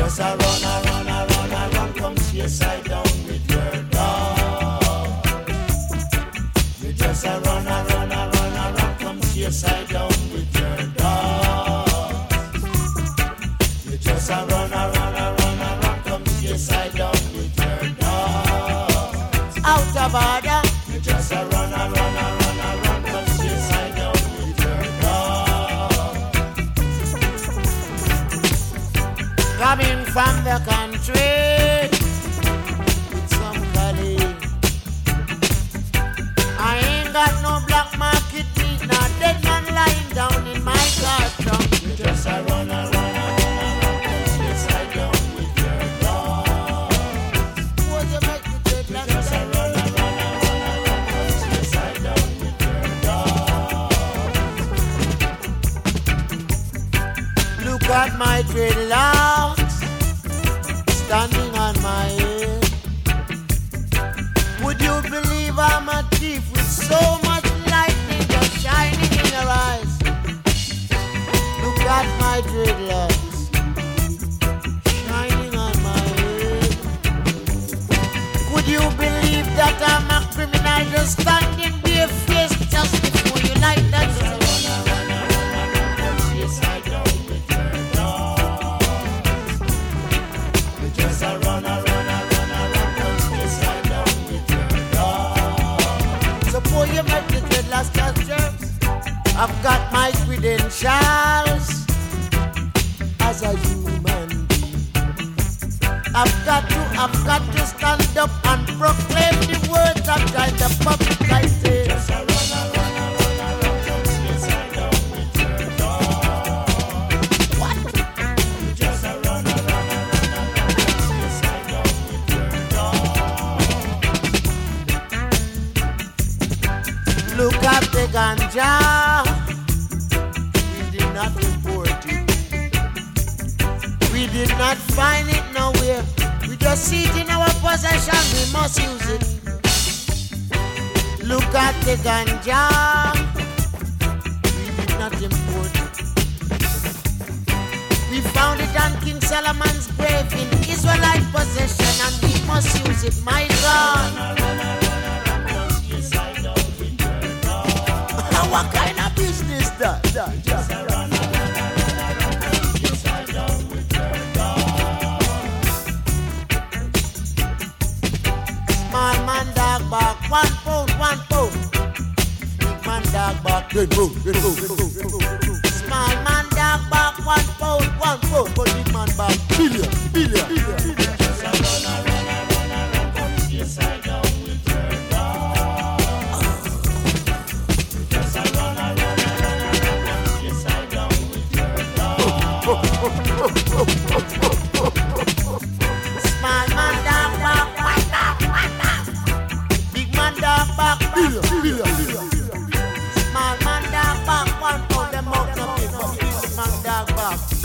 just a run, come chase I down with your dog. You just a run, come chase I down with your dog. You just a run, come chase I down with your dog. Out of order. You just a run, come chase I down with your dog. Coming from the country with some colleague. I ain't got no black market meat, nor dead man lying down in my car trunk. You just a run, chase I down with your dog. What you make me take like just a run, chase I down with your dog. Look at my dreadlocks standing on my head. Would you believe I'm a thief with so much lightning just shining in your eyes? Look at my dreadlocks shining on my head. Would you believe that I'm a criminal just standing barefaced just before you like that? Yes, I don't with your dog. You just a run, yes, I don't with your dog. So before you make the dreadlocks captures, I've got my credentials as a human being. I've got to stand up and proclaim the words of God, the public I say. Just a run, yes, I don't with your dog. What? Just a run, yes, I don't with your dog. Look at the ganja. We did not import it. We did not find it nowhere. We just see it in our possession. We must use it. Look at the ganja. We did not import it. We found it on King Solomon's grave in Israelite possession, and we must use it. My God. What kind of business that? Just a run, yes, I don't with your dog. Small man dog back, 1 pound. Big man dog back, then move. Small man dog back, 1 pound. But big man back, billion. Just a run, yes, I don't with your dog. Just a run, yes, I don't with your dog. Small man dog back, big man dog back, billion. Small man dog back, 1 pound, them out of it, but big man dog back.